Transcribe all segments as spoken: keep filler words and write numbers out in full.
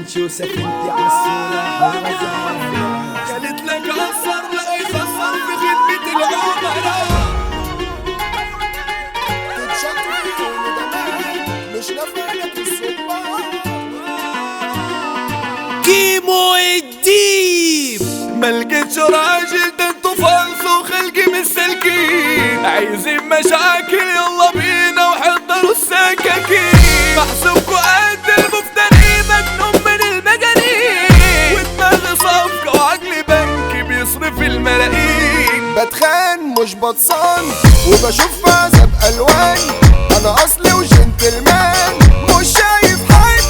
لانشو سفينتي عالسلاح والغزال. قالت لك أثر لا يخسر في خدمة العملاء. مش نافعلك الصبح كيمو الديب. ملقتش راجل ده انتو فالصو خلقي مستلكين. عايزين مشاكل يلا بينا وحضروا السكاكين. محسوبكوا قد المفتري مجنون من المجانين. ودماغي صفقة وعقلي بنكي بيصرف الملايين. بتخان مش بتصان وبشوف عذاب الوان. انا اصلي وجنتلمان مش شايف حد.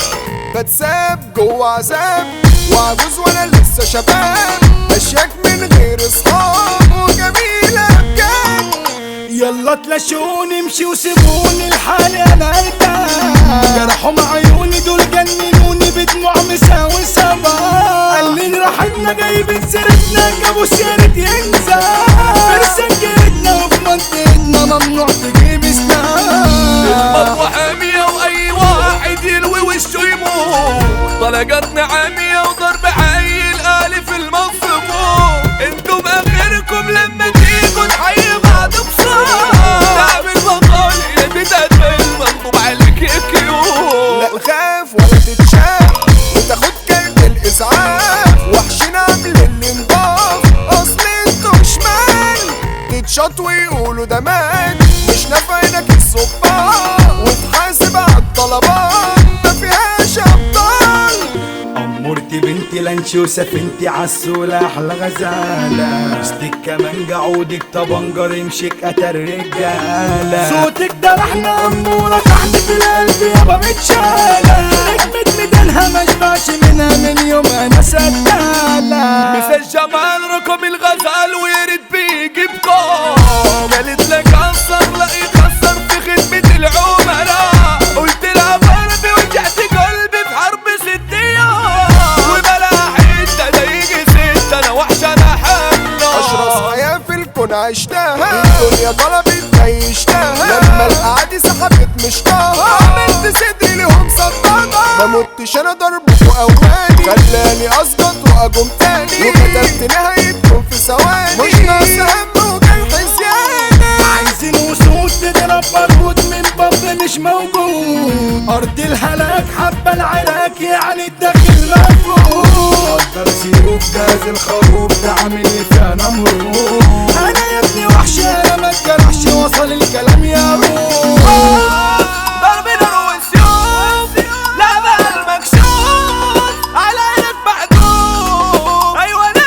بتساب جوا عذاب وعجوز وانا لسه شباب. اشياك من غير اصحاب وجميلة بجد. يلا تلاشوني امشي وسيبوني لحالي انا ارتاح. جرحوا مع عيوني دول جننوني بدموع مساوي سبا. قالين راحتنا جايبين سيرتنا جابوا سيرة ينزل. في سكتنا وفي منطقتنا ممنوع تجيب سلاح. المطوة حامية واي واحد يلوي وشه يموت. طلقتنا عامية وضرب عيل آلي في المنصبوط. انتم اخركم لما تيجوا نحيي بعض بصوت. تعمل بطل يا تتقبل منطوب عليك يا كيوت. لا تخاف ولا تتشاف وتاخد كارت الاسعاف. وحشين عامل اللي نضاف اصل انتوا شمال. تتشط ويقولوا ده مات مش نافعينك الصباح. وتحاسب عالطلبات ما فيهاش ابطال. أمورتي بنتي لانشو سفينتي عالسلاح الغزالة. وسطك كمان عودك طبنجر يمشيك قتل رجالة. صوتك ده رحنا أمورة تحت في القلب يابا متشالة. نجمة ميدانها مشبعش منها من يوم أنا سدالة. مثل جمال رقم الغزال ويرد بيجي بقام. قالت لك أثر لا يخسر في خدمة العملاء. قلت لها بربي وجعت قلبي في حرب ست أيام. وبلا حتة ده يجي ست أنا وحشة أنا حنة. اشرس حياة في الكون عشتها. الدنيا طلبت عيشتها. لما القعدة سحبت مشتاها. عملت صدري لهم صدقة. ما متش انا ضربكوا اواني. خلاني اسقط واقوم تاني. وكتبت نهايتكم في ثواني. مش ناقص هم وجرح زيادة. عايزين وسود تضرب برود من باب مش موجود. أرض الهلاك حبة العراك يعني الداخل مفقود. قدر سيوف جاز الخروف ده عامل لي فيها نمرود. أنا يا ابني وحش أنا ما اتجرحش وصل الكلام يا روح. ضرب نار والسيوف لا بقى المكشوف. على عينك محجوب أيوة أنا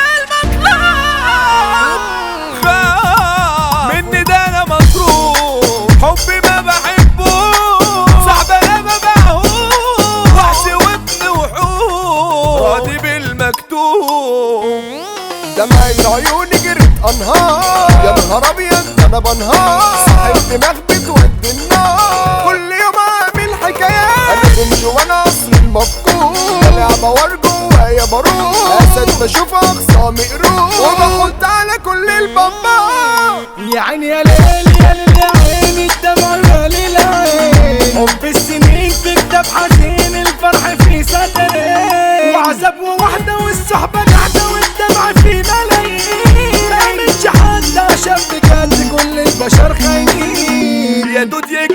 المطلوب. خاف مني ده أنا مطروح. حبي ما بحبه صعب أنا ببيعهوش. وحش وابن وحوش راضي بالمكتوب. دمعي عيوني جرت انهار. يا نهار ابيض انا بنهار. صاحب دماغ بتودي النار. كل يوم اعمل حكايات. انا بمش وانا اصلي المفقود. لعبة وار جوايا بروح. اسد بشوف اخصامي قروح. وبحط على كل البابا. يا عيني يا ليل يا ليل يا عيني الدمع يا ليل عين. حب السنين في كتاب حزين الفرح في سطرين. وعذاب ووحدة والصحبة قاعدة والدمع في ملايين. ما يعملش حد عشان بجد كل البشر خاينين. يا دود يا